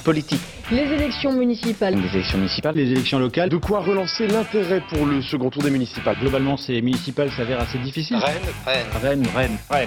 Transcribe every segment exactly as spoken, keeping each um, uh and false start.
politique. Les élections municipales. Les élections municipales. Les élections locales. De quoi relancer l'intérêt pour le second tour des municipales. Globalement, ces municipales s'avèrent assez difficiles. Rennes, Rennes. Rennes, Rennes, Rennes.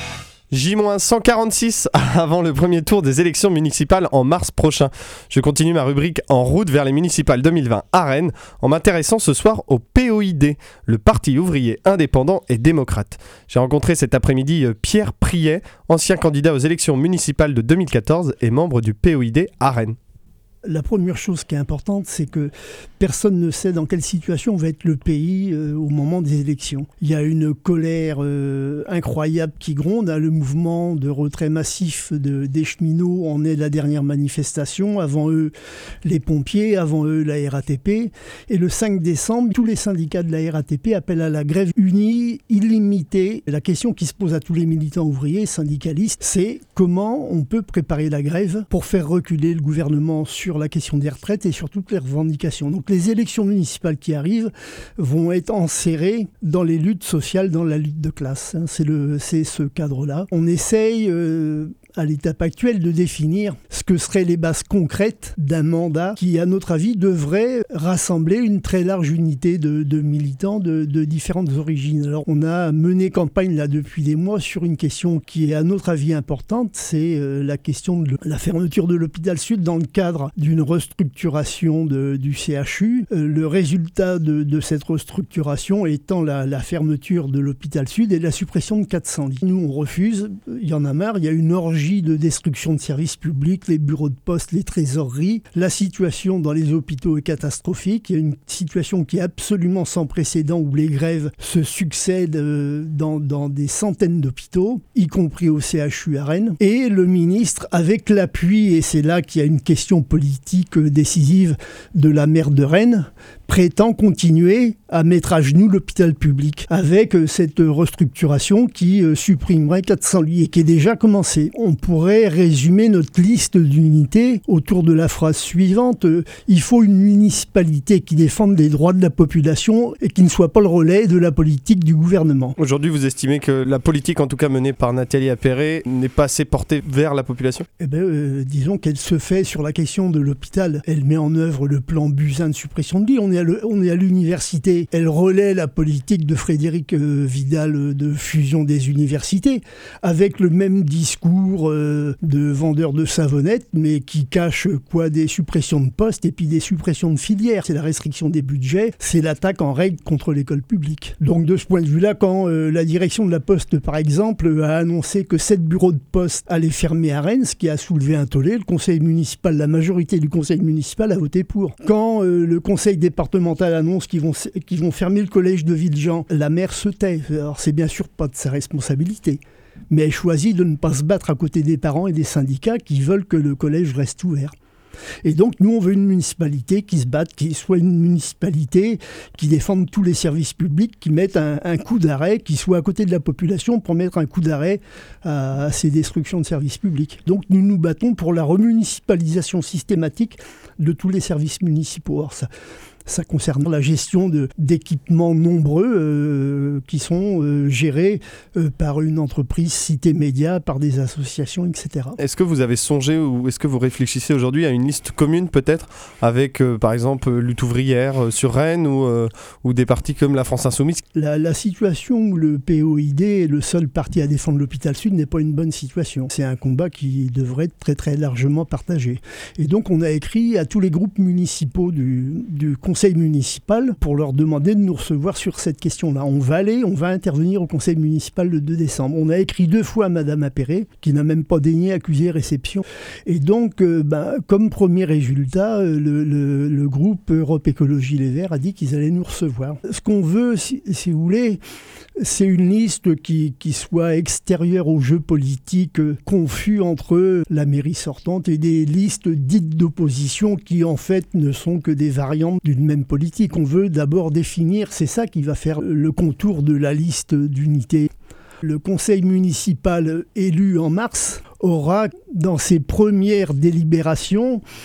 J cent quarante-six avant le premier tour des élections municipales en mars prochain. Je continue ma rubrique en route vers les municipales deux mille vingt à Rennes en m'intéressant ce soir au P O I D, le Parti ouvrier indépendant et démocrate. J'ai rencontré cet après-midi Pierre Priet, ancien candidat aux élections municipales de deux mille quatorze et membre du P O I D à Rennes. La première chose qui est importante, c'est que personne ne sait dans quelle situation va être le pays euh, au moment des élections. Il y a une colère euh, incroyable qui gronde. Hein, le mouvement de retrait massif de, des cheminots en est la dernière manifestation. Avant eux, les pompiers, avant eux, la R A T P. Et le cinq décembre, tous les syndicats de la R A T P appellent à la grève unie, illimitée. La question qui se pose à tous les militants ouvriers, syndicalistes, c'est comment on peut préparer la grève pour faire reculer le gouvernement sur sur la question des retraites et sur toutes les revendications. Donc les élections municipales qui arrivent vont être enserrées dans les luttes sociales, dans la lutte de classe. C'est, le, c'est ce cadre-là. On essaye euh, à l'étape actuelle de définir ce que seraient les bases concrètes d'un mandat qui, à notre avis, devrait rassembler une très large unité de, de militants de, de différentes origines. Alors on a mené campagne là depuis des mois sur une question qui est à notre avis importante, c'est euh, la question de la fermeture de l'hôpital Sud dans le cadre d'une restructuration de, du C H U. Euh, le résultat de, de cette restructuration étant la, la fermeture de l'hôpital Sud et la suppression de quatre cents lits. Nous, on refuse. Il y en a marre. Il y a une orgie de destruction de services publics, les bureaux de poste, les trésoreries. La situation dans les hôpitaux est catastrophique. Il y a une situation qui est absolument sans précédent où les grèves se succèdent euh, dans, dans des centaines d'hôpitaux, y compris au C H U à Rennes. Et le ministre, avec l'appui, et c'est là qu'il y a une question politique décisive de la maire de Rennes, prétend continuer à mettre à genoux l'hôpital public avec cette restructuration qui supprimerait quatre cents lits et qui est déjà commencée. On pourrait résumer notre liste d'unités autour de la phrase suivante: il faut une municipalité qui défende les droits de la population et qui ne soit pas le relais de la politique du gouvernement. Aujourd'hui, vous estimez que la politique, en tout cas menée par Nathalie Appéré, n'est pas assez portée vers la population ? Eh bien, euh, disons qu'elle se fait sur la question de l'hôpital. Elle met en œuvre le plan Buzyn de suppression de lits. On est à, le, on est à l'université. Elle relaie la politique de Frédéric euh, Vidal de fusion des universités, avec le même discours euh, de vendeur de savonnettes, mais qui cache quoi, des suppressions de postes et puis des suppressions de filières. C'est la restriction des budgets, c'est l'attaque en règle contre l'école publique. Donc de ce point de vue-là, quand euh, la direction de la Poste, par exemple, a annoncé que sept bureaux de poste allaient fermer à Rennes, ce qui a soulevé un tollé, le conseil municipal, la majorité du conseil municipal a voté pour. Quand euh, le conseil départemental annonce qu'ils vont, qu'ils vont fermer le collège de Villejean, la maire se tait. Alors c'est bien sûr pas de sa responsabilité, mais elle choisit de ne pas se battre à côté des parents et des syndicats qui veulent que le collège reste ouvert. Et donc nous on veut une municipalité qui se batte, qui soit une municipalité qui défende tous les services publics, qui mette un, un coup d'arrêt, qui soit à côté de la population pour mettre un coup d'arrêt à, à ces destructions de services publics. Donc nous nous battons pour la remunicipalisation systématique de tous les services municipaux. Alors ça, ça concerne la gestion de, d'équipements nombreux euh, qui sont euh, gérés euh, par une entreprise Cité Média, par des associations, et cetera. Est-ce que vous avez songé ou est-ce que vous réfléchissez aujourd'hui à une liste commune peut-être avec euh, par exemple Lutte ouvrière euh, sur Rennes ou, euh, ou des partis comme la France Insoumise ? la, la situation où le P O I D est le seul parti à défendre l'hôpital Sud n'est pas une bonne situation. C'est un combat qui devrait être très très largement partagé. Et donc on a écrit à tous les groupes municipaux du, du conseil municipal pour leur demander de nous recevoir sur cette question-là. On va aller, on va intervenir au conseil municipal le deux décembre. On a écrit deux fois à Madame Appéré, qui n'a même pas daigné accuser réception. Et donc, euh, ben, comme premier résultat, le, le, le groupe Europe Écologie Les Verts a dit qu'ils allaient nous recevoir. Ce qu'on veut, si, si vous voulez, c'est une liste qui, qui soit extérieure au jeu politique euh, confus entre la mairie sortante et des listes dites d'opposition qui en fait ne sont que des variantes d'une même politique. On veut d'abord définir, c'est ça qui va faire le contour de la liste d'unité. Le conseil municipal élu en mars aura, dans ses premières délibérations,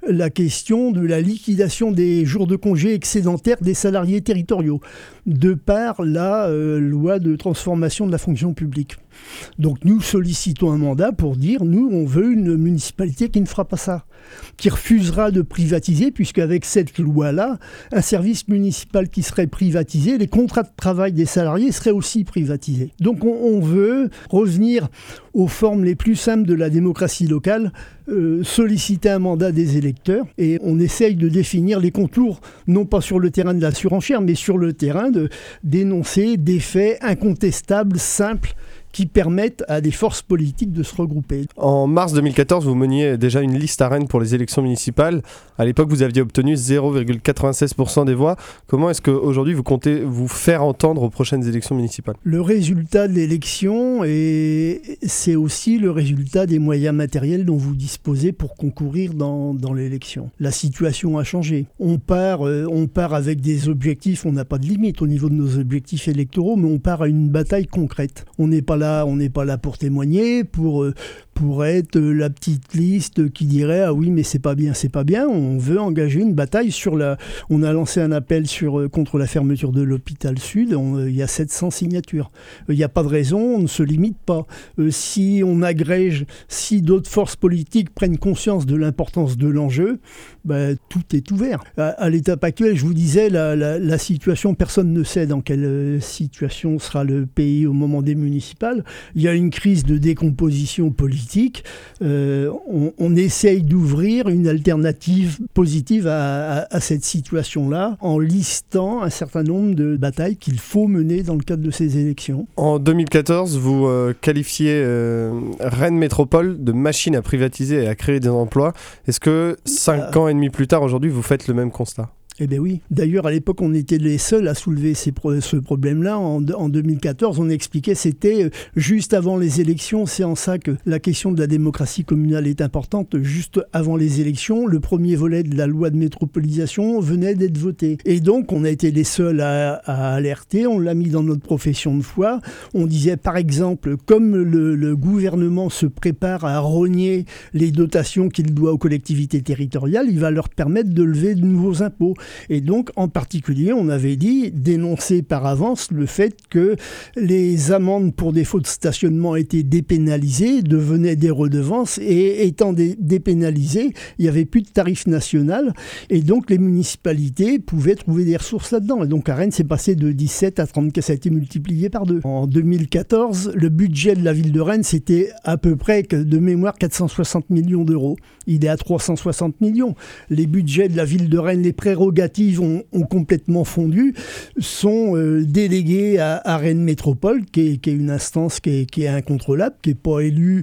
la question de la liquidation des jours de congé excédentaires des salariés territoriaux, de par la euh, loi de transformation de la fonction publique. Donc nous sollicitons un mandat pour dire, nous, on veut une municipalité qui ne fera pas ça, qui refusera de privatiser, puisqu'avec cette loi-là, un service municipal qui serait privatisé, les contrats de travail des salariés seraient aussi privatisés. Donc on, on veut revenir aux formes les plus simples de la démocratie locale, euh, solliciter un mandat des électeurs, et on essaye de définir les contours, non pas sur le terrain de la surenchère, mais sur le terrain de d'énoncer des faits incontestables, simples, qui permettent à des forces politiques de se regrouper. En mars deux mille quatorze, vous meniez déjà une liste à Rennes pour les élections municipales. À l'époque, vous aviez obtenu zéro virgule quatre-vingt-seize pour cent des voix. Comment est-ce qu'aujourd'hui, vous comptez vous faire entendre aux prochaines élections municipales ? Le résultat de l'élection, est... c'est aussi le résultat des moyens matériels dont vous disposez pour concourir dans, dans l'élection. La situation a changé. On part, euh, on part avec des objectifs, on n'a pas de limite au niveau de nos objectifs électoraux, mais on part à une bataille concrète. On n'est pas là, on n'est pas là pour témoigner, pour, pour être la petite liste qui dirait « Ah oui, mais c'est pas bien, c'est pas bien ». On veut engager une bataille sur la... On a lancé un appel sur, contre la fermeture de l'hôpital Sud, on, il y a sept cents signatures. Il n'y a pas de raison, on ne se limite pas. Euh, si on agrège, si d'autres forces politiques prennent conscience de l'importance de l'enjeu, ben, tout est ouvert. À, à l'étape actuelle, je vous disais, la, la, la situation, personne ne sait dans quelle situation sera le pays au moment des municipales. Il y a une crise de décomposition politique. Euh, on, on essaye d'ouvrir une alternative positive à, à, à cette situation-là en listant un certain nombre de batailles qu'il faut mener dans le cadre de ces élections. En deux mille quatorze, vous euh, qualifiez euh, Rennes Métropole de machine à privatiser et à créer des emplois. Est-ce que cinq euh... ans et demi plus tard, aujourd'hui, vous faites le même constat ? Eh bien oui. D'ailleurs, à l'époque, on était les seuls à soulever ces pro- ce problème-là. En, en deux mille quatorze, on expliquait que c'était juste avant les élections. C'est en ça que la question de la démocratie communale est importante. Juste avant les élections, le premier volet de la loi de métropolisation venait d'être voté. Et donc, on a été les seuls à, à alerter. On l'a mis dans notre profession de foi. On disait, par exemple, comme le, le gouvernement se prépare à rogner les dotations qu'il doit aux collectivités territoriales, il va leur permettre de lever de nouveaux impôts. Et donc, en particulier, on avait dit, dénoncer par avance le fait que les amendes pour défaut de stationnement étaient dépénalisées, devenaient des redevances, et étant dé- dépénalisées, il n'y avait plus de tarif national, et donc les municipalités pouvaient trouver des ressources là-dedans. Et donc, à Rennes, c'est passé de dix-sept à trente-quatre, ça a été multiplié par deux. En deux mille quatorze, le budget de la ville de Rennes, c'était à peu près, de mémoire, quatre cent soixante millions d'euros. Il est à trois cent soixante millions. Les budgets de la ville de Rennes, les prérogatives Ont, ont complètement fondu, sont euh, délégués à, à Rennes Métropole, qui est, qui est une instance qui est, qui est incontrôlable, qui n'est pas élue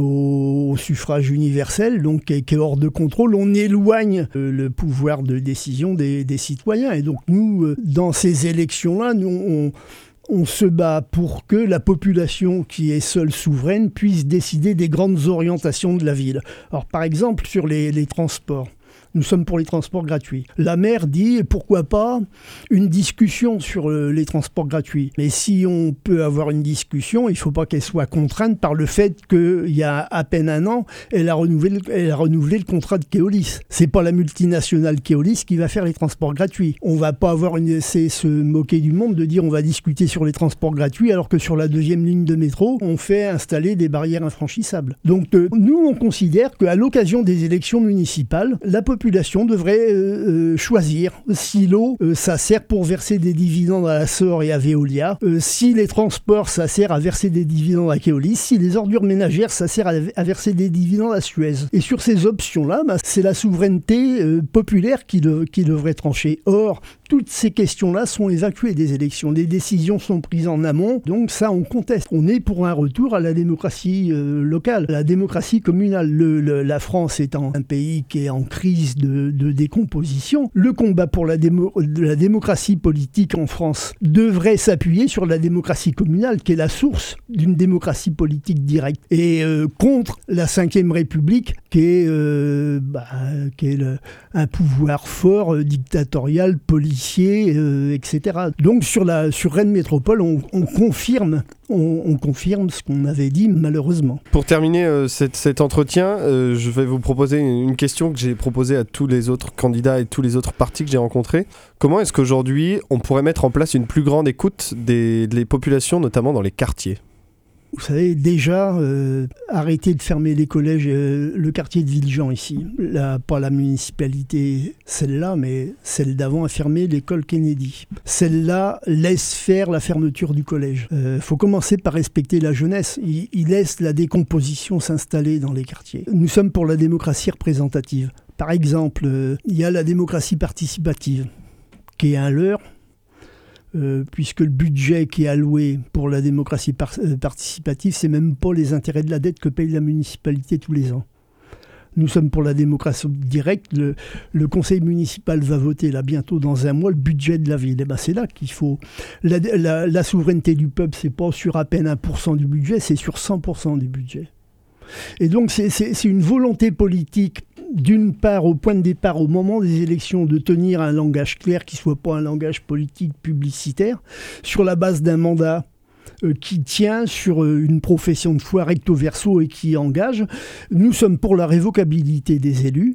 au, au suffrage universel, donc qui est, qui est hors de contrôle. On éloigne euh, le pouvoir de décision des, des citoyens. Et donc nous, euh, dans ces élections-là, nous, on... On se bat pour que la population qui est seule souveraine puisse décider des grandes orientations de la ville. Alors par exemple sur les, les transports. Nous sommes pour les transports gratuits. La maire dit, pourquoi pas une discussion sur euh, les transports gratuits. Mais si on peut avoir une discussion, il ne faut pas qu'elle soit contrainte par le fait qu'il y a à peine un an, elle a renouvelé, elle a renouvelé le contrat de Keolis. Ce n'est pas la multinationale Keolis qui va faire les transports gratuits. On ne va pas avoir une... C'est se moquer du monde de dire on va discuter sur les transports gratuits alors que sur la deuxième ligne de métro, on fait installer des barrières infranchissables. Donc euh, nous, on considère qu'à l'occasion des élections municipales, la population La population devrait euh, choisir si l'eau, euh, ça sert pour verser des dividendes à la Sor et à Veolia, euh, si les transports, ça sert à verser des dividendes à Keolis, si les ordures ménagères, ça sert à, à verser des dividendes à Suez. Et sur ces options-là, bah, c'est la souveraineté euh, populaire qui, de, qui devrait trancher. Or, toutes ces questions-là sont évacuées des élections. Les décisions sont prises en amont, donc ça, on conteste. On est pour un retour à la démocratie euh, locale, la démocratie communale. Le, le, la France étant un pays qui est en crise de, de décomposition, le combat pour la, démo, de la démocratie politique en France devrait s'appuyer sur la démocratie communale, qui est la source d'une démocratie politique directe, et euh, contre la cinquième République, qui est, euh, bah, qui est le, un pouvoir fort, euh, dictatorial, politique, policiers, euh, et cetera. Donc sur, la, sur Rennes Métropole, on, on, confirme, on, on confirme ce qu'on avait dit malheureusement. Pour terminer euh, cet, cet entretien, euh, je vais vous proposer une question que j'ai proposée à tous les autres candidats et tous les autres partis que j'ai rencontrés. Comment est-ce qu'aujourd'hui on pourrait mettre en place une plus grande écoute des, des populations, notamment dans les quartiers ? Vous savez, déjà, euh, arrêter de fermer les collèges, euh, le quartier de Villejean ici, là, pas la municipalité, celle-là, mais celle d'avant a fermé l'école Kennedy. Celle-là laisse faire la fermeture du collège. Il euh, faut commencer par respecter la jeunesse. Il, il laisse la décomposition s'installer dans les quartiers. Nous sommes pour la démocratie représentative. Par exemple, euh, il y a la démocratie participative, qui est un leurre. Euh, puisque le budget qui est alloué pour la démocratie par- euh, participative, c'est même pas les intérêts de la dette que paye la municipalité tous les ans. Nous sommes pour la démocratie directe. Le, le conseil municipal va voter là bientôt dans un mois le budget de la ville. Et ben c'est là qu'il faut. La, la, la souveraineté du peuple, c'est pas sur à peine un pour cent du budget, c'est sur cent pour cent du budget. Et donc c'est, c'est, c'est une volonté politique, d'une part au point de départ, au moment des élections, de tenir un langage clair qui ne soit pas un langage politique publicitaire, sur la base d'un mandat euh, qui tient sur euh, une profession de foi recto verso et qui engage. Nous sommes pour la révocabilité des élus.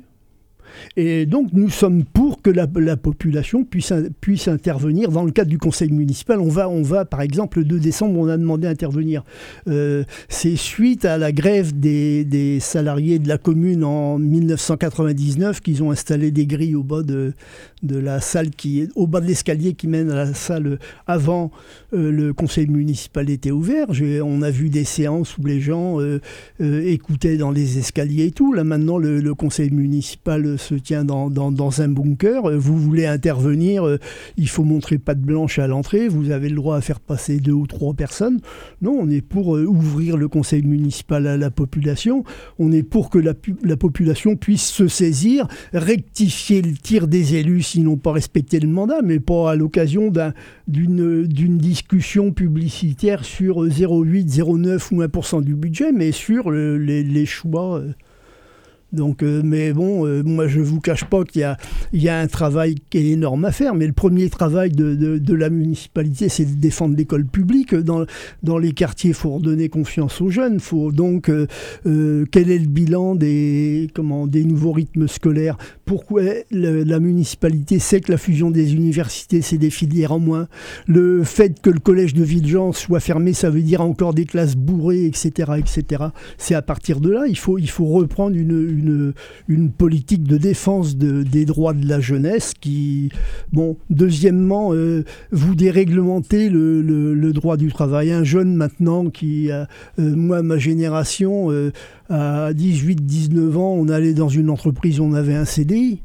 Et donc nous sommes pour que la, la population puisse, puisse intervenir dans le cadre du conseil municipal. On va, on va par exemple, le deux décembre, on a demandé à intervenir. Euh, c'est suite à la grève des, des salariés de la commune en dix-neuf cent quatre-vingt-dix-neuf qu'ils ont installé des grilles au bas de, de la salle, qui, au bas de l'escalier qui mène à la salle avant euh, le conseil municipal était ouvert. J'ai, on a vu des séances où les gens euh, euh, écoutaient dans les escaliers et tout. Là maintenant, le, le conseil municipal se tient dans, dans, dans un bunker. Vous voulez intervenir, euh, il faut montrer patte blanche à l'entrée. Vous avez le droit à faire passer deux ou trois personnes. Non, on est pour euh, ouvrir le conseil municipal à la population. On est pour que la, la population puisse se saisir, rectifier le tir des élus s'ils n'ont pas respecté le mandat, mais pas à l'occasion d'un, d'une, d'une discussion publicitaire sur zéro virgule huit, zéro virgule neuf ou un pour cent du budget, mais sur le, les, les choix. Euh, Donc, euh, mais bon, euh, moi je ne vous cache pas qu'il y a, il y a un travail qui est énorme à faire, mais le premier travail de, de, de la municipalité, c'est de défendre l'école publique. Dans, dans les quartiers, il faut redonner confiance aux jeunes. Faut donc, euh, euh, quel est le bilan des, comment, des nouveaux rythmes scolaires ? Pourquoi le, la municipalité sait que la fusion des universités, c'est des filières en moins ? Le fait que le collège de Villejean soit fermé, ça veut dire encore des classes bourrées, et cetera, et cetera. C'est à partir de là, il faut, il faut reprendre une, une Une, une politique de défense de, des droits de la jeunesse qui... Bon, deuxièmement, euh, vous déréglementez le, le, le droit du travail. Un jeune maintenant qui... A, euh, moi, ma génération, euh, à dix-huit dix-neuf ans, on allait dans une entreprise, on avait un C D I.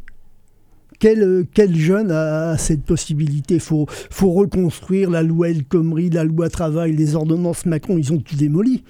Quel, quel jeune a, a cette possibilité ? Il faut, faut reconstruire la loi El Khomri, la loi travail, les ordonnances Macron, ils ont tout démoli.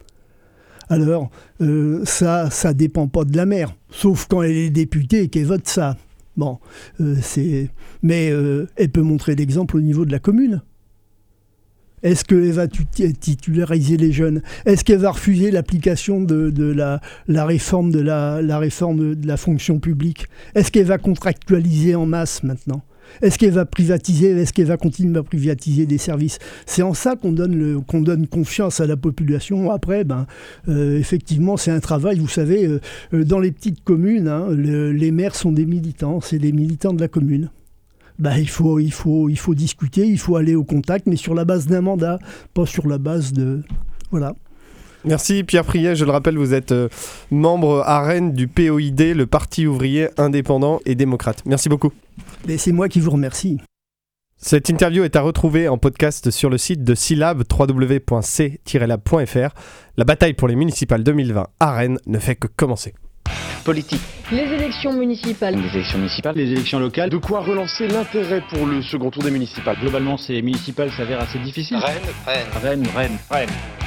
Alors, euh, ça, ça dépend pas de la maire, sauf quand elle est députée et qu'elle vote ça. Bon, euh, c'est... Mais euh, elle peut montrer l'exemple au niveau de la commune. Est-ce qu'elle va titulariser les jeunes ? Est-ce qu'elle va refuser l'application de, de la, la, réforme de la, la réforme de la fonction publique ? Est-ce qu'elle va contractualiser en masse maintenant ? Est-ce qu'elle va privatiser ? Est-ce qu'elle va continuer à privatiser des services ? C'est en ça qu'on donne, le, qu'on donne confiance à la population. Après, ben, euh, effectivement, c'est un travail. Vous savez, euh, dans les petites communes, hein, le, les maires sont des militants. C'est des militants de la commune. Ben, il faut, il faut, il faut discuter, il faut aller au contact, mais sur la base d'un mandat, pas sur la base de... Voilà. Merci Pierre Priet, je le rappelle, vous êtes euh, membre à Rennes du P O I D, le Parti ouvrier indépendant et démocrate. Merci beaucoup. Mais c'est moi qui vous remercie. Cette interview est à retrouver en podcast sur le site de Silab, w w w point c tiret lab point f r. La bataille pour les municipales deux mille vingt à Rennes ne fait que commencer. Politique. Les élections municipales. Les élections municipales, les élections locales. De quoi relancer l'intérêt pour le second tour des municipales. Globalement, ces municipales s'avèrent assez difficiles. Rennes, Rennes. Rennes, Rennes, Rennes.